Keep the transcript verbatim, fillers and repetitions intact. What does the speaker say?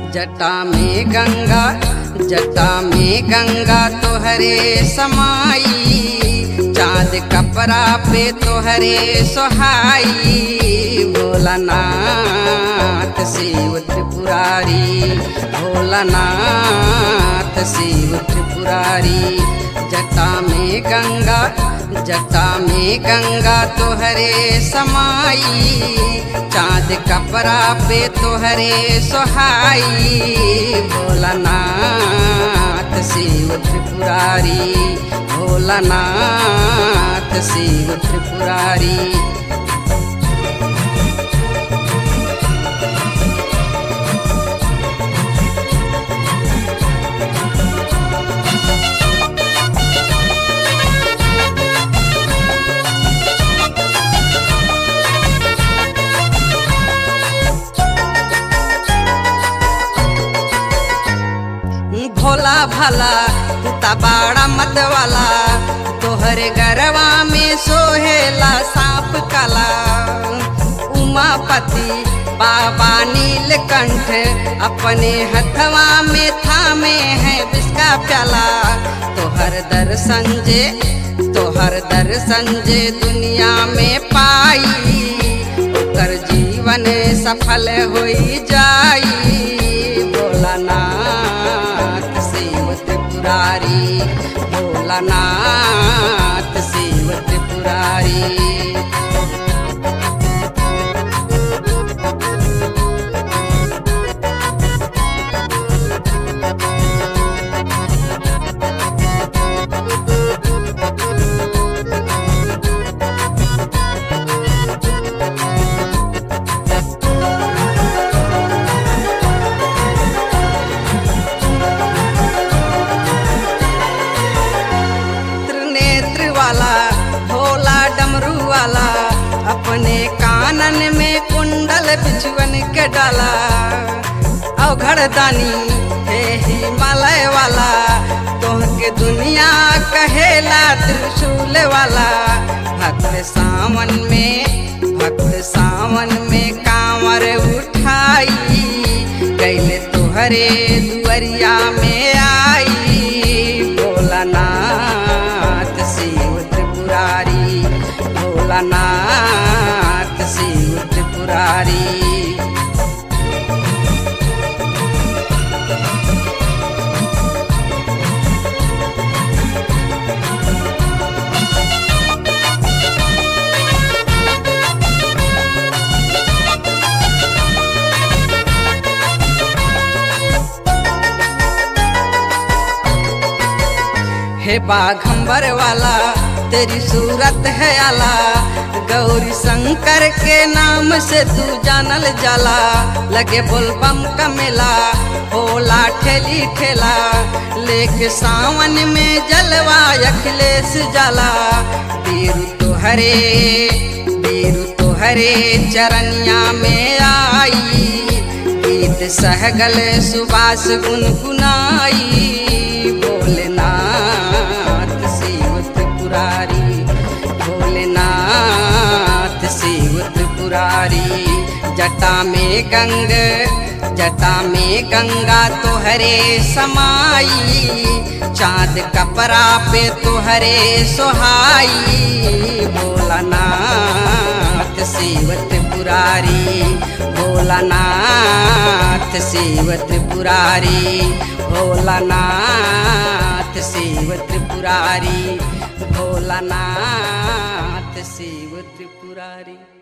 जटा में गंगा जटा में गंगा तोहरे समाई, चाँद कपड़ा पे तोहरे सोहाई। भोलानाथ शिव त्रिपुरारी, भोलानाथ शिव त्रिपुरारी। जटा में गंगा जटा में गंगा तोहरे समाई, चाँद कपड़ा पे तोहरे सोहाई। भोलानाथ शिव त्रिपुरारी, भोलानाथ शिव त्रिपुरारी। भोला भला तू बाड़ा मत वाला, तोहरे गरवा में सोहेला सांप काला। उमापति बाबा नीलकंठ अपने हथवा में थामे है विष का प्याला। तोहर दर्शन जे तोहर दर्शन जे दुनिया में पाई, ओकर जीवन सफल होई जाई। भोलानाथ शिव त्रिपुरारी, भोलानाथ शिव त्रिपुरारी। भोला डमरू वाला अपने कानन में कुंडल बिछुअन के डाला। अवघड़दानी हे हिमालय वाला, तोहके दुनिया कहेला त्रिशूल वाला। भक्त सावन में भक्त सावन में कांवर उठाई, कैले तोहरे दुआरिया में आई। भोलानाथ शिव त्रिपुरारी, भोलानाथ शिव त्रिपुरारी। हे बाघंबर वाला तेरी सूरत है आला, गौरी शंकर के नाम से तू जानल जाला। लगे बोलबम का मेला होला ठेली ठेला, लेके सावन में जलवा अखिलेश जाला। बीरू तोहरे बीरू तोहरे चरनिया में आई, गीत सहगल सुबास गुनगुनाई। भोलेनाथ शिव त्रिपुरारी, भोलेनाथ शिव त्रिपुरारी। जटा में गंग जटा में गंगा तोहरे समाई, चाँद कपड़ा पे तोहरे सोहाई। भोलानाथ शिव त्रिपुरारी, भोलानाथ शिव त्रिपुरारी, भोलानाथ शिव त्रिपुरारी, भोलानाथ शिव त्रिपुरारी।